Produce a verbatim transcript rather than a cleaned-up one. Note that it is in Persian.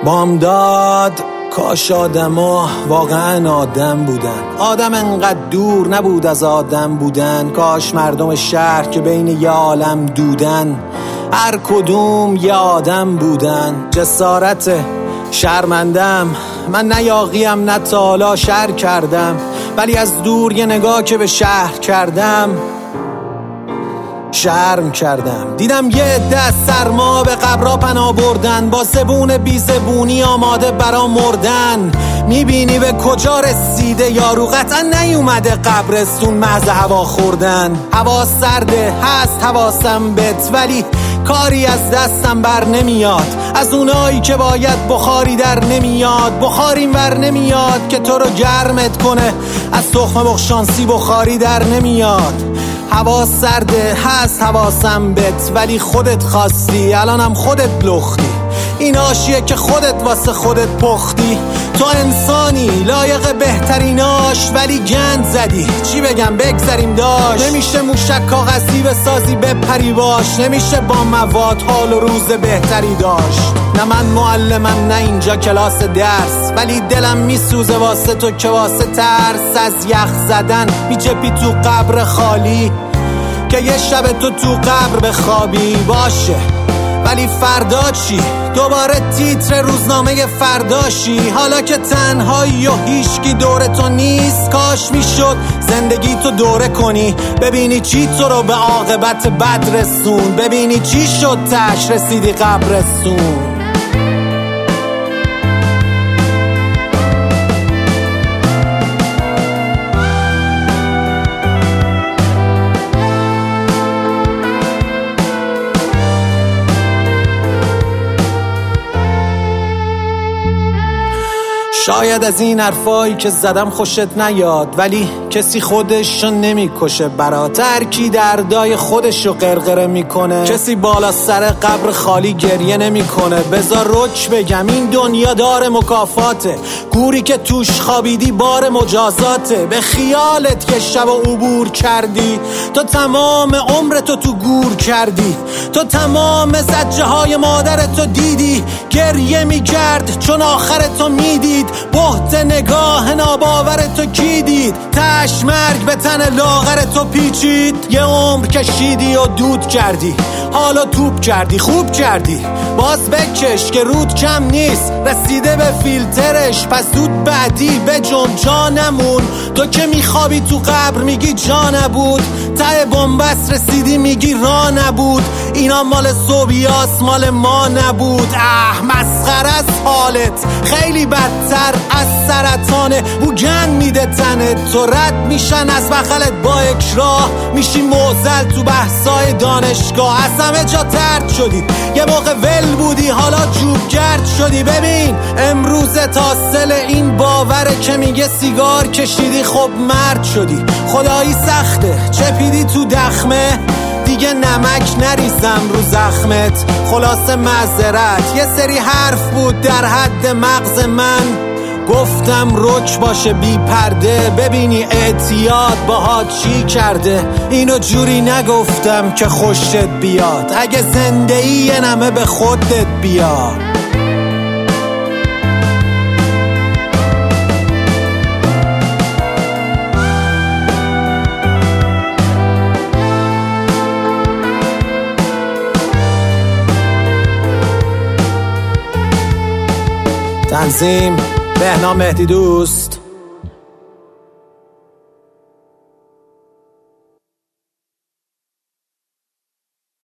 بامداد کاش آدما واقعا آدم بودن. آدم انقدر دور نبود از آدم بودن. کاش مردم شهر که بین یه عالم دودن هر کدوم یه آدم بودن. جسارت شرمندم، من نه یاغیم نه تا حالا شر کردم، ولی از دور یه نگاه که به شهر کردم شرم کردم. دیدم یه عده از سرما به قبرا پناه بردن، با زبون بی زبونی آماده برا مردن. میبینی به کجا رسیده یارو، قطعا نیومده قبرستون محض هوا خوردن. هوا سرده هست حواسم بت، ولی کاری از دستم بر نمیاد. از اونایی که باید بخاری در نمیاد، بخاریم ور نمیاد که تو رو گرمت کنه. از تخم بخشانسی بخاری در نمیاد. هوا سرده هست حواسم بت، ولی خودت خواستی الانم خودت لختی. این آشیه که خودت واسه خودت پختی. تو انسانی لایق بهتریناش، ولی گند زدی. چی بگم بگذاریم داشت. نمیشه موشک کاغذی بسازی بپری باش. نمیشه با مواد حال و روز بهتری داشت. نه من معلمم نه اینجا کلاس درس، ولی دلم میسوزه واسه تو که واسه ترس از یخ زدن میچپی تو قبر خالی، که یه شب تو تو قبر بخوابی. باشه ولی فردا چی؟ دوباره تیتر روزنامه فرداشی. حالا که تنهایی و هیچکی دور تو نیست، کاش میشد زندگی تو دوره کنی، ببینی چی تو رو به عاقبت بد رسون، ببینی چی شد تاش رسیدی قبرستون. شاید از این حرفایی که زدم خوشت نیاد، ولی کسی خودشو نمیکشه برات. هر کی دردای خودشو قرقره میکنه، کسی بالا سر قبر خالی گریه نمیکنه. بذار رک بگم این دنیا دار مکافاته، گوری که توش خوابیدی بار مجازاته. به خیالت که شب و عبور کردی، تو تمام عمرتو تو گور کردی. تو تمام زجه های مادرتو دیدی، گریه میکرد چون آخرتو میدید. بهت نگاه ناباورتو کی دید؟ تش مرگ به تن لاغرتو پیچید. یه عمر کشیدی و دود کردی، حالا توپ کردی خوب کردی. باز بکش که رود کم نیست، رسیده به فیلترش. پس دود بعدی به جم جا نمون. تو که میخوابی تو قبر میگی جا نبود، ته بنبست رسیدی میگی را نبود. اینا مال صوبیاس مال ما نبود. اه مسخره از حالت، خیلی بدتر از سرطانه. بو گند میده تنت، تو رد میشن از بغلت با اکراه. میشی موزل تو بحثای دانشگاه. از همه جا ترد شدی، یه موقع ول بودی حالا جوب گرد شدی. ببین امروز تاصل این باوره که میگه سیگار کشیدی خب مرد شدی. خدایی سخته چپیدی تو دخمه، دیگه نمک نریزم رو زخمت. خلاصه معذرت یه سری حرف بود در حد مغز من، گفتم رک باشه بی پرده، ببینی اعتیاد باهات چی کرده. اینو جوری نگفتم که خوشت بیاد، اگه زنده ای یه نمه به خودت بیاد. تنظیم بهنام مهدی دوست.